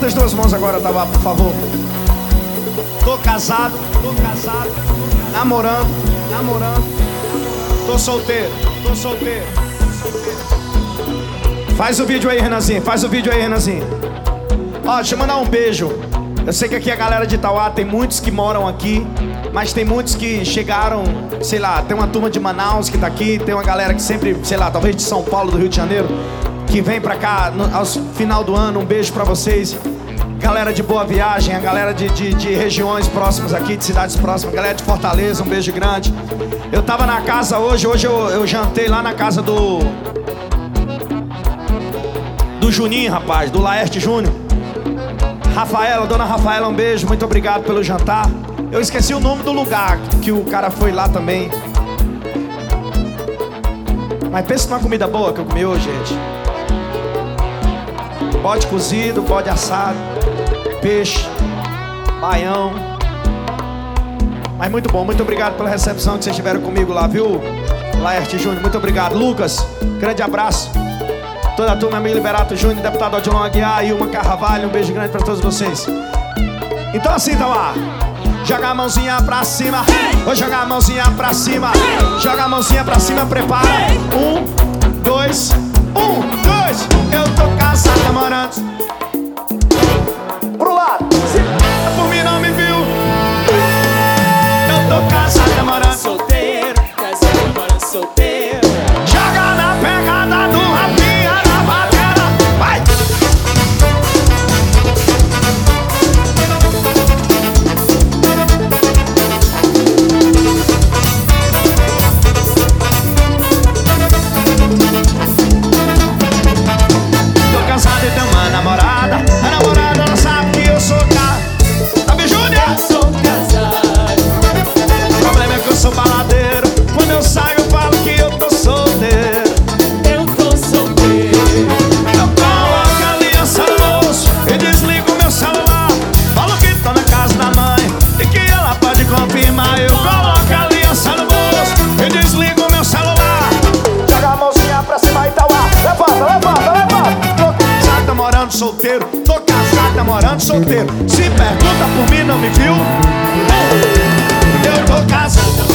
as duas mãos agora, Tauá, por favor. Tô casado, namorando, tô solteiro. Faz o vídeo aí, Renanzinho, Ó, deixa eu mandar um beijo. Eu sei que aqui a galera de Tauá tem muitos que moram aqui, mas tem muitos que chegaram, sei lá, tem uma turma de Manaus que tá aqui, tem uma galera que sempre, sei lá, talvez de São Paulo, do Rio de Janeiro, que vem pra cá ao final do ano. Um beijo pra vocês. Galera de Boa Viagem, a galera de regiões próximas aqui, de cidades próximas, galera de Fortaleza, um beijo grande. Eu tava na casa hoje eu jantei lá na casa do Juninho, rapaz, do Laerte Júnior. Rafaela, dona Rafaela, um beijo, muito obrigado pelo jantar. Eu esqueci o nome do lugar que o cara foi lá também. Mas pensa numa comida boa que eu comi hoje, gente. Bode cozido, bode assado, peixe, baião. Mas muito bom, muito obrigado pela recepção que vocês tiveram comigo lá, viu? Laerte Júnior, muito obrigado. Lucas, grande abraço. Toda a turma, Emílio Liberato Júnior, deputado Odilon Aguiar, Ilma Carvalho, um beijo grande pra todos vocês. Então assim, Tauá, joga a mãozinha pra cima, vou jogar a mãozinha pra cima, joga a mãozinha pra cima, prepara. 1, 2, 1, 2. Eu tô casado, namorando. Pro lado, se por mim não me viu. Eu tô casado, namorando. Solteiro, casado, namorando, solteiro. Joga na pegada do rapinha na batera. Vai! Tô casado e tenho uma namorada. A namorada não sabe que eu sou cara. Sabe, Júnior? Eu sou casado. O problema é que eu sou baladeiro. Quando eu saio eu falo que eu tô solteiro. Eu tô solteiro. Eu coloco a aliança no bolso e desligo meu celular. Falo que tô na casa da mãe e que ela pode confirmar. Eu coloco a aliança no bolso e desligo meu celular. Joga a mãozinha pra cima e Tauá. Levanta. Tô casado, namorando, solteiro. Tô casado, namorando, solteiro. Se pergunta por mim, não me viu? Eu tô casado.